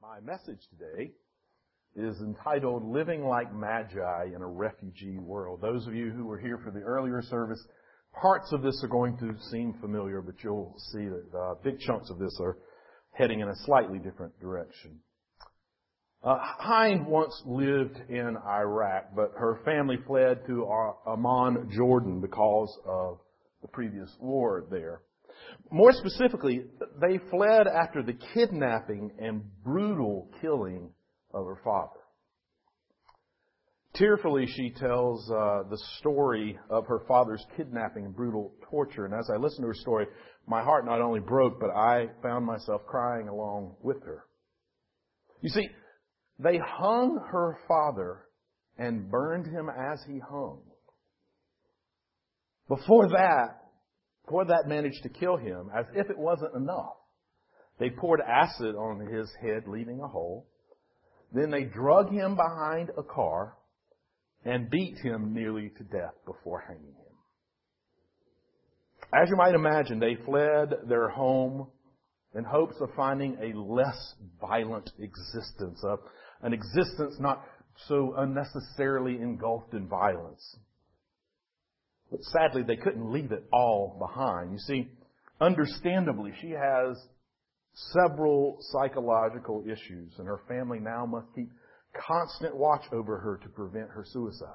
My message today is entitled Living Like Magi in a Refugee World. Those of you who were here for the earlier service, parts of this are going to seem familiar, but you'll see that big chunks of this are heading in a slightly different direction. Hind once lived in Iraq, but her family fled to Amman, Jordan, because of the previous war there. More specifically, they fled after the kidnapping and brutal killing of her father. Tearfully, she tells the story of her father's kidnapping and brutal torture. And as I listened to her story, my heart not only broke, but I found myself crying along with her. You see, they hung her father and burned him as he hung. Before that managed to kill him, as if it wasn't enough, they poured acid on his head, leaving a hole. Then they drug him behind a car and beat him nearly to death before hanging him. As you might imagine, they fled their home in hopes of finding a less violent existence, an existence not so unnecessarily engulfed in violence. But sadly, they couldn't leave it all behind. You see, understandably, she has several psychological issues, and her family now must keep constant watch over her to prevent her suicide.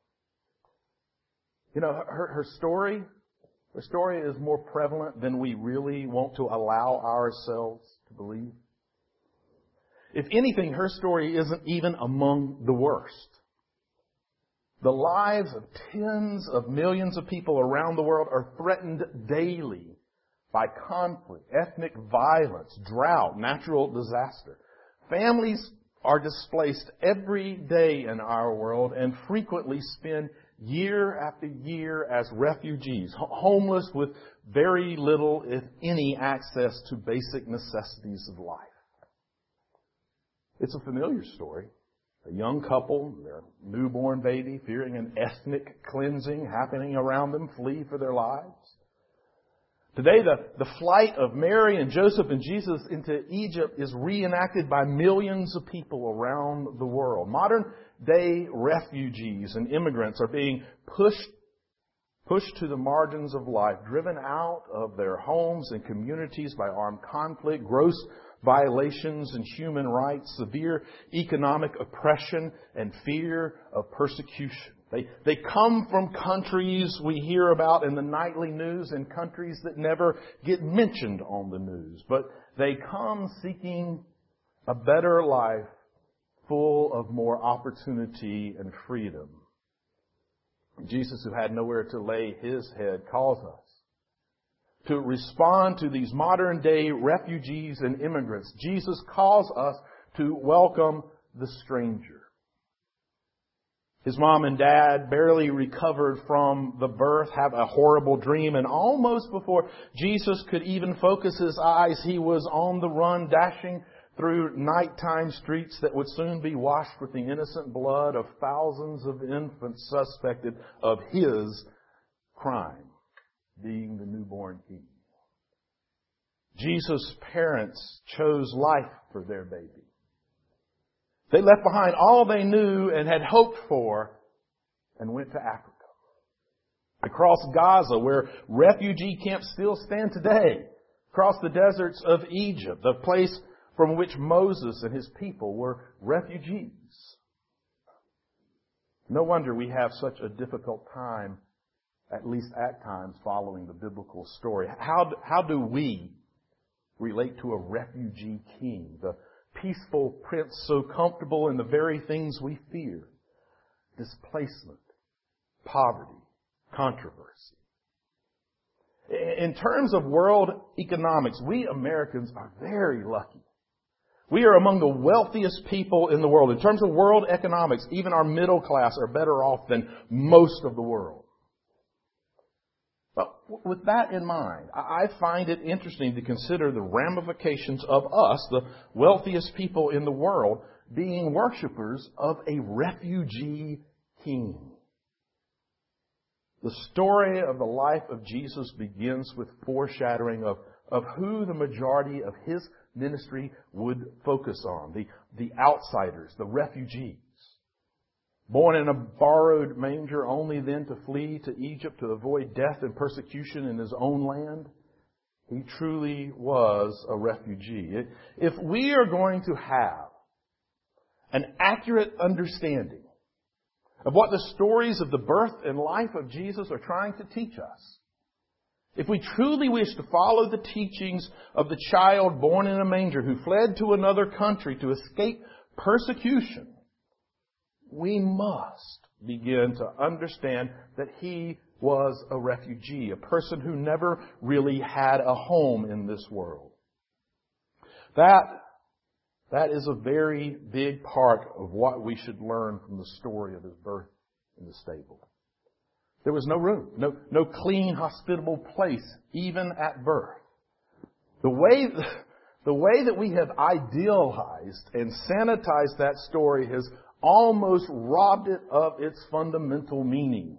You know, her story is more prevalent than we really want to allow ourselves to believe. If anything, her story isn't even among the worst. The lives of tens of millions of people around the world are threatened daily by conflict, ethnic violence, drought, natural disaster. Families are displaced every day in our world and frequently spend year after year as refugees, homeless with very little, if any, access to basic necessities of life. It's a familiar story. A young couple, their newborn baby, fearing an ethnic cleansing happening around them, flee for their lives. Today, the flight of Mary and Joseph and Jesus into Egypt is reenacted by millions of people around the world. Modern day refugees and immigrants are being pushed to the margins of life, driven out of their homes and communities by armed conflict, gross violations in human rights, severe economic oppression, and fear of persecution. They come from countries we hear about in the nightly news and countries that never get mentioned on the news. But they come seeking a better life full of more opportunity and freedom. Jesus, who had nowhere to lay his head, calls us to respond to these modern day refugees and immigrants. Jesus calls us to welcome the stranger. His mom and dad, barely recovered from the birth, have a horrible dream, and almost before Jesus could even focus his eyes, he was on the run, dashing through nighttime streets that would soon be washed with the innocent blood of thousands of infants suspected of his crime, being the newborn king. Jesus' parents chose life for their baby. They left behind all they knew and had hoped for and went to Africa. Across Gaza, where refugee camps still stand today. Across the deserts of Egypt, the place from which Moses and his people were refugees. No wonder we have such a difficult time, at least at times, following the biblical story. How do we relate to a refugee king, the peaceful prince so comfortable in the very things we fear? Displacement, poverty, controversy. In terms of world economics, we Americans are very lucky. We are among the wealthiest people in the world. In terms of world economics, even our middle class are better off than most of the world. But with that in mind, I find it interesting to consider the ramifications of us, the wealthiest people in the world, being worshipers of a refugee king. The story of the life of Jesus begins with foreshadowing of who the majority of his ministry would focus on. The outsiders, the refugees. Born in a borrowed manger only then to flee to Egypt to avoid death and persecution in his own land. He truly was a refugee. If we are going to have an accurate understanding of what the stories of the birth and life of Jesus are trying to teach us, if we truly wish to follow the teachings of the child born in a manger who fled to another country to escape persecution, we must begin to understand that he was a refugee, a person who never really had a home in this world. That is a very big part of what we should learn from the story of his birth in the stable. There was no room, no clean, hospitable place, even at birth. The way that we have idealized and sanitized that story has almost robbed it of its fundamental meaning.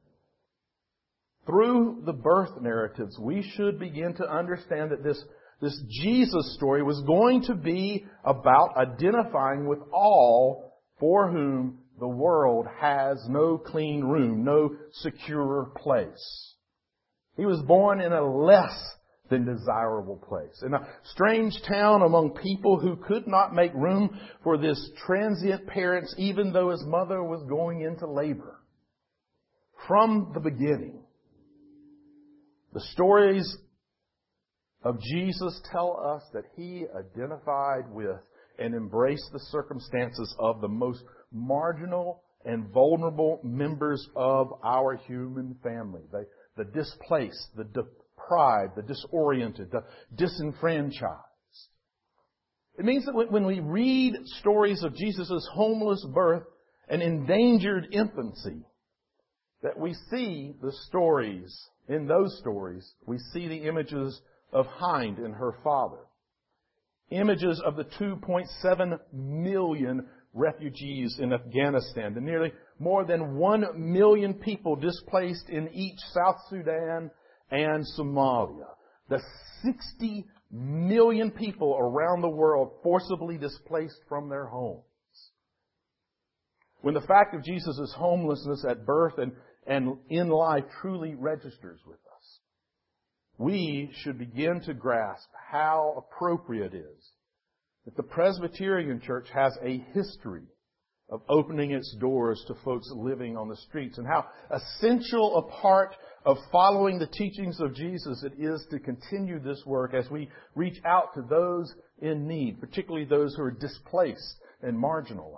Through the birth narratives, we should begin to understand that this Jesus story was going to be about identifying with all for whom the world has no clean room, no secure place. He was born in a less than desirable place, in a strange town among people who could not make room for this transient parents, even though his mother was going into labor. From the beginning, the stories of Jesus tell us that he identified with and embraced the circumstances of the most marginal and vulnerable members of our human family. The displaced, the deprived, the disoriented, the disenfranchised. It means that when we read stories of Jesus' homeless birth and endangered infancy, that we see the stories, in those stories, we see the images of Hind and her father. Images of the 2.7 million refugees in Afghanistan, the nearly more than 1 million people displaced in each South Sudan and Somalia. The 60 million people around the world forcibly displaced from their homes. When the fact of Jesus' homelessness at birth and in life truly registers with us, we should begin to grasp how appropriate it is that the Presbyterian Church has a history of opening its doors to folks living on the streets, and how essential a part of following the teachings of Jesus it is to continue this work as we reach out to those in need, particularly those who are displaced and marginalized.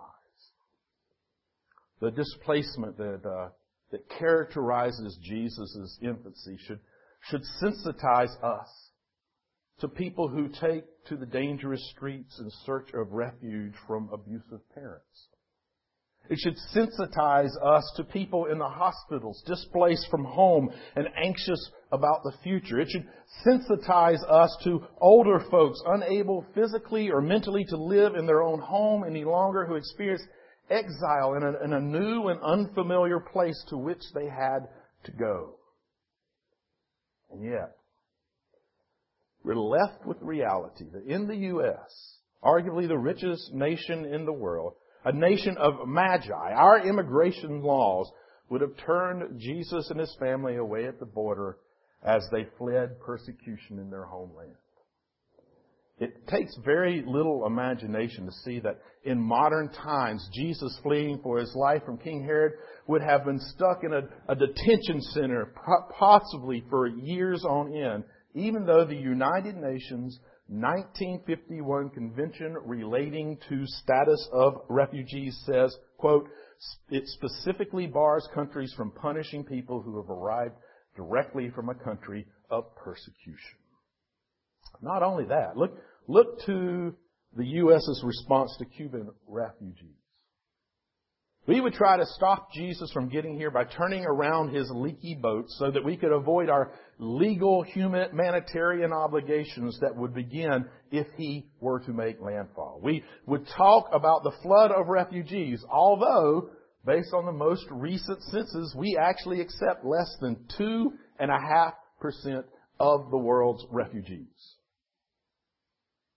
The displacement that characterizes Jesus' infancy should sensitize us to people who take to the dangerous streets in search of refuge from abusive parents. It should sensitize us to people in the hospitals, displaced from home and anxious about the future. It should sensitize us to older folks unable physically or mentally to live in their own home any longer, who experience exile in a new and unfamiliar place to which they had to go. And yet, we're left with the reality that in the U.S., arguably the richest nation in the world, a nation of magi, our immigration laws would have turned Jesus and his family away at the border as they fled persecution in their homeland. It takes very little imagination to see that in modern times, Jesus fleeing for his life from King Herod would have been stuck in a detention center, possibly for years on end, even though the United Nations 1951 Convention relating to status of refugees says, quote, it specifically bars countries from punishing people who have arrived directly from a country of persecution. Not only that, look to the U.S.'s response to Cuban refugees. We would try to stop Jesus from getting here by turning around his leaky boat so that we could avoid our legal humanitarian obligations that would begin if he were to make landfall. We would talk about the flood of refugees, although, based on the most recent census, we actually accept less than 2.5% of the world's refugees.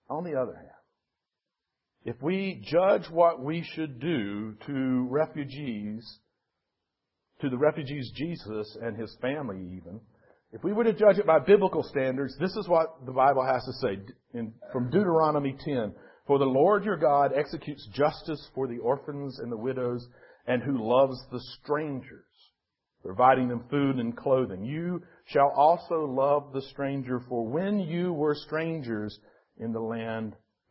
On the other hand, if we judge what we should do to the refugees Jesus and his family even, if we were to judge it by biblical standards, this is what the Bible has to say from Deuteronomy 10. For the Lord your God executes justice for the orphans and the widows, and who loves the strangers, providing them food and clothing. You shall also love the stranger, for you were strangers in the land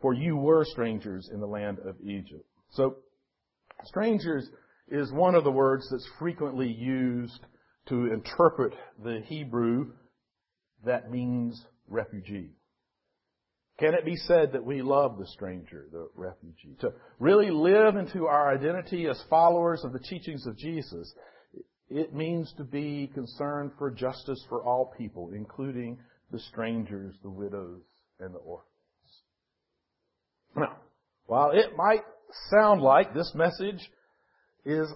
of Egypt. So, strangers is one of the words that's frequently used to interpret the Hebrew that means refugee. Can it be said that we love the stranger, the refugee? To really live into our identity as followers of the teachings of Jesus, it means to be concerned for justice for all people, including the strangers, the widows, and the orphans. Now, while it might sound like this message is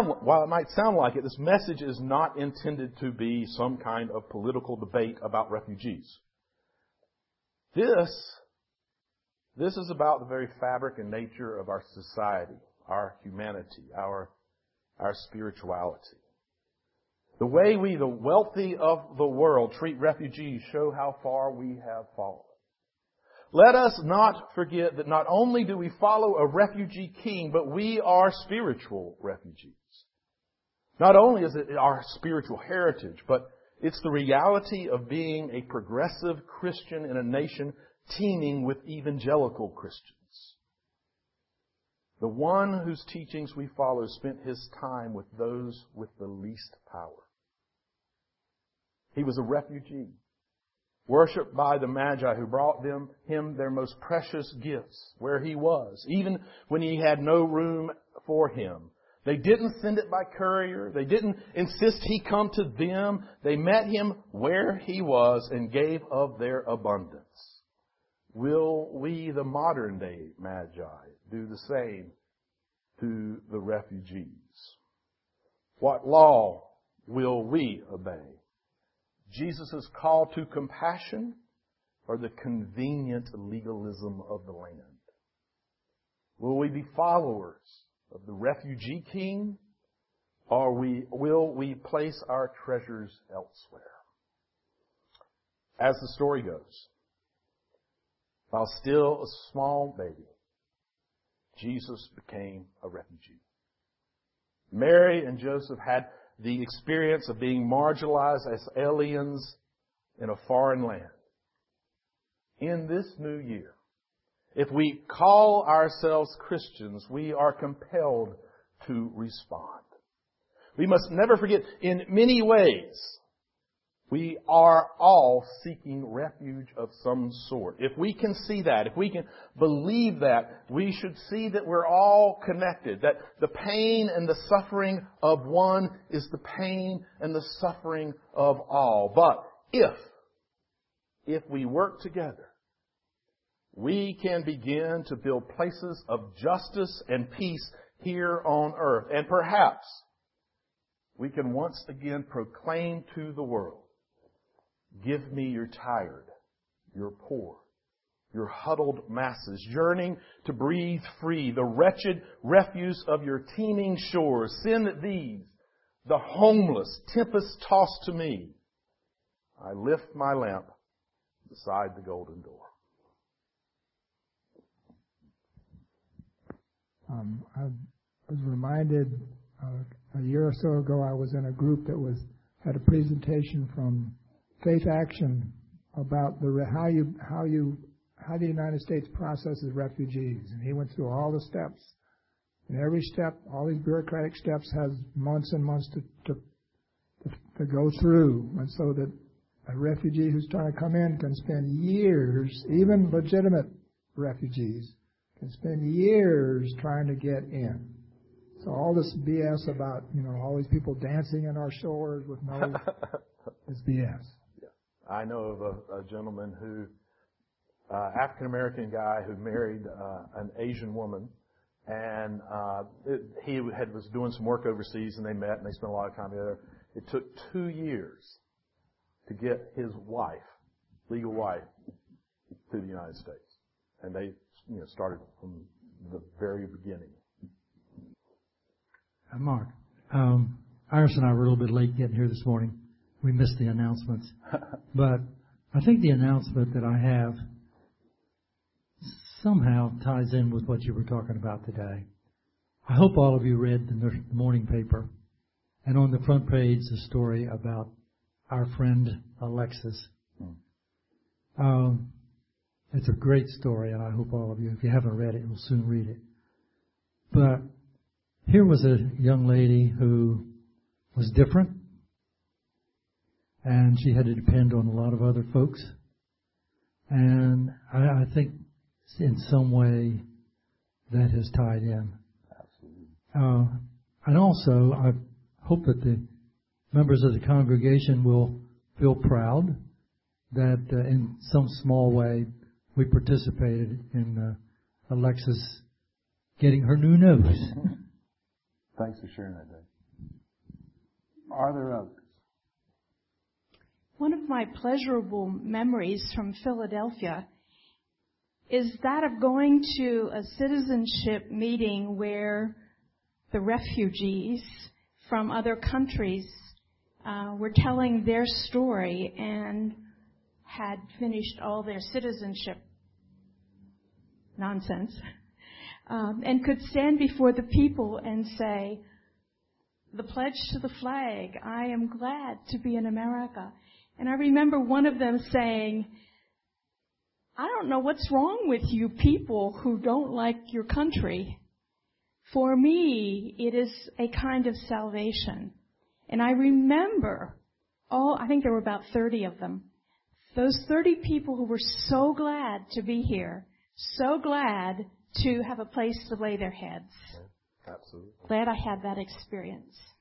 not intended to be some kind of political debate about refugees. This is about the very fabric and nature of our society, our humanity, our spirituality. The way we, the wealthy of the world, treat refugees show how far we have fallen. Let us not forget that not only do we follow a refugee king, but we are spiritual refugees. Not only is it our spiritual heritage, but it's the reality of being a progressive Christian in a nation teeming with evangelical Christians. The one whose teachings we follow spent his time with those with the least power. He was a refugee, worshipped by the Magi who brought him their most precious gifts where he was, even when he had no room for him. They didn't send it by courier. They didn't insist he come to them. They met him where he was and gave of their abundance. Will we, the modern day Magi, do the same to the refugees? What law will we obey? Jesus' call to compassion or the convenient legalism of the land? Will we be followers of the refugee king, or will we place our treasures elsewhere? As the story goes, while still a small baby, Jesus became a refugee. Mary and Joseph had the experience of being marginalized as aliens in a foreign land. In this new year, if we call ourselves Christians, we are compelled to respond. We must never forget, in many ways, we are all seeking refuge of some sort. If we can see that, if we can believe that, we should see that we're all connected, that the pain and the suffering of one is the pain and the suffering of all. But if we work together, we can begin to build places of justice and peace here on earth. And perhaps we can once again proclaim to the world, give me your tired, your poor, your huddled masses, yearning to breathe free, the wretched refuse of your teeming shores. Send these, the homeless, tempest-tossed to me. I lift my lamp beside the golden door. I was reminded a year or so ago I was in a group that had a presentation from Faith Action about how the United States processes refugees, and he went through all the steps. And every step, all these bureaucratic steps, has months and months to go through, and so that a refugee who's trying to come in can spend years, even legitimate refugees, can spend years trying to get in. So all this BS about, all these people dancing in our shores with no, is BS. Yeah. I know of a gentleman who, African-American guy who married an Asian woman, and he was doing some work overseas, and they met, and they spent a lot of time together. It took 2 years to get his wife, legal wife, to the United States. And they, started from the very beginning. Mark, Iris and I were a little bit late getting here this morning. We missed the announcements. But I think the announcement that I have somehow ties in with what you were talking about today. I hope all of you read the morning paper, and on the front page, the story about our friend Alexis. It's a great story, and I hope all of you, if you haven't read it, will soon read it. But here was a young lady who was different, and she had to depend on a lot of other folks. And I think in some way that has tied in. Absolutely. And also, I hope that the members of the congregation will feel proud that in some small way we participated in Alexis getting her new nose. Thanks for sharing that, Dave. Are there others? One of my pleasurable memories from Philadelphia is that of going to a citizenship meeting where the refugees from other countries were telling their story and had finished all their citizenship nonsense, and could stand before the people and say, the pledge to the flag, I am glad to be in America. And I remember one of them saying, I don't know what's wrong with you people who don't like your country. For me, it is a kind of salvation. And I remember I think there were about 30 of them. Those 30 people who were so glad to be here, so glad to have a place to lay their heads. Absolutely. Glad I had that experience.